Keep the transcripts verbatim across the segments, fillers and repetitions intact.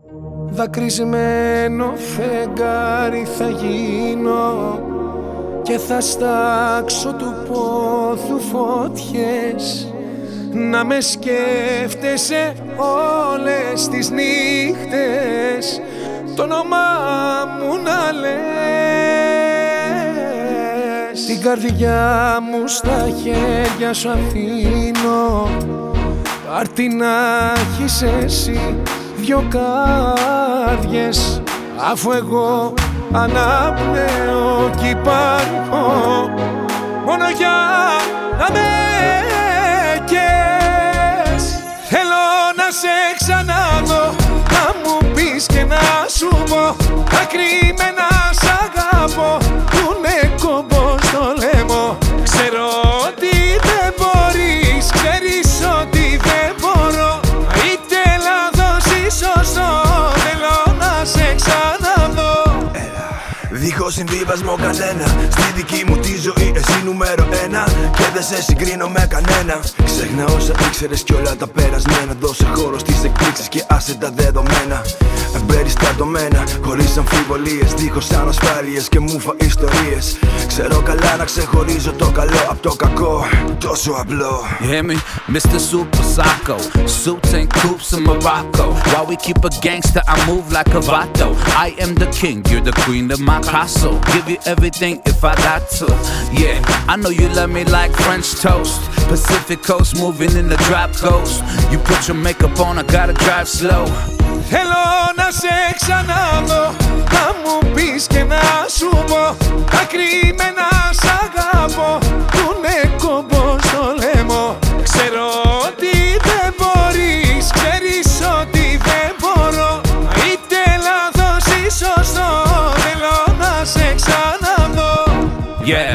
Δακρυσμένο φεγγάρι θα γίνω και θα στάξω του πόθου φωτιές, να με σκέφτεσαι όλες τις νύχτες, το όνομά μου να λες. Την καρδιά μου στα χέρια σου αφήνω, πάρ' την να έχεις εσύ δυο κάρδιες, αφού εγώ αναπνέω κι υπάρχω μόνο για να με καις. Θέλω να σε ξαναδώ, να μου πεις και να σου πω τα κρυμμένα σ' αγαπώ, που είναι κόμπο στο λαιμό. Ξέρω ότι δεν μπορείς, ξέρεις ότι δεν μπορώ, είτε λάθος ή σωστό, θέλω να σε ξαναδώ. Δίχως συμβίβασμο κανένα, στη δική μου τη ζωή εσύ νούμερο ένα, και δεν σε συγκρίνω με κανένα. Ξέχνα όσα ήξερες κι όλα τα περασμένα, δώσε χώρο στις εκπλήξεις και άσε τα δεδομένα. Εμπεριστατωμένα, χωρίς αμφιβολίες, δίχως ανασφάλειες και μούφα ιστορίες. Ξέρω καλά να ξεχωρίζω το καλό απ' το κακό, τόσο απλό. You hear me? Mister Super Psycho, suits and coops in Morocco. While we keep a gangster, I move like a vato. I am the king, you're the queen of my castle. Give you everything if I got to. Yeah, I know you love me like French toast. Pacific coast, moving in the drop coast. You put your makeup on, I gotta drive slow. Θέλω να σε ξαναδώ, να μου πεις και να σου πω τα κρυμμένα σ' αγαπώ, που είναι κόμπο στο λαιμό. Ξέρω ότι δεν μπορείς, ξέρεις ότι δεν μπορώ, είτε λάθος ή σωστό, θέλω να σε ξαναδώ. Yeah.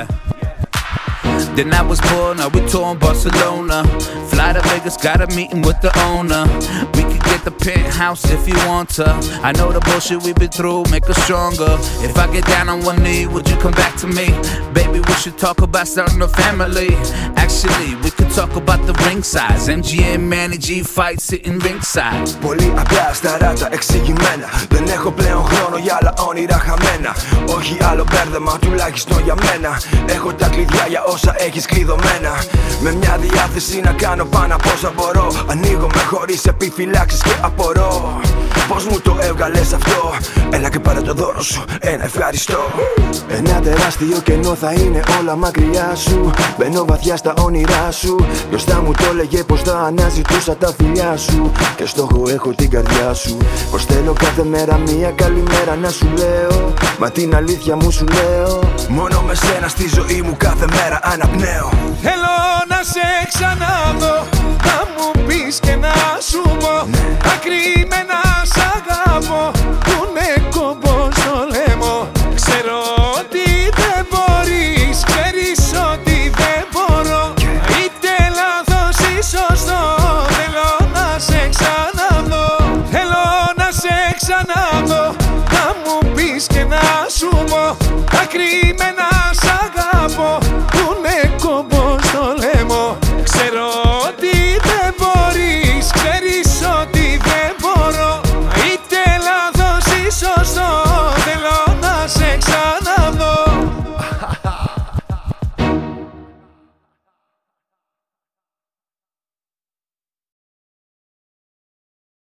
Then I was born, now we tour in Barcelona. Fly to Vegas, got a meeting with the owner. We could get the penthouse if you want to. I know the bullshit we've been through make us stronger. If I get down on one knee, would you come back to me? Baby, we should talk about starting a family. Actually, we could talk about the ring size. M G M, Manny G fight sitting ringside. Πολύ απλά σταράτα εξηγημένα, δεν έχω πλέον χρόνο για άλλα όνειρα χαμένα. Όχι άλλο μπέρδεμα, τουλάχιστον για μένα. Έχω τα κλειδιά για όσα έχεις κλειδωμένα. Με μια διάθεση να κάνω πάνω από όσα μπορώ, ανοίγομαι χωρίς επιφυλάξεις και απορώ. Πώς μου το έβγαλες αυτό, έλα και πάρε το δώρο σου, ένα ευχαριστώ. Ένα τεράστιο κενό θα είναι όλα μακριά σου. Μπαίνω βαθιά στα όνειρά σου, μπροστά μου το έλεγε πως θα αναζητούσα τα φιλιά σου, και στόχο έχω την καρδιά σου. Πως θέλω κάθε μέρα μία καλημέρα να σου λέω, μα την αλήθεια μου σου λέω, μόνο με σένα στη ζωή μου κάθε μέρα αναπνέω. Θέλω να σε ξαναδώ, να μου πεις και να σου πω τα κρυμμένα σ' αγαπώ, που είναι κόμπο στο λαιμό. Ξέρω ότι δεν μπορείς, ξέρεις ότι δεν μπορώ, είτε λάθος ή σωστό, θέλω να σε ξαναδώ. Θέλω να σε ξαναδώ, να μου πεις και να σου πω τα κρυμμένα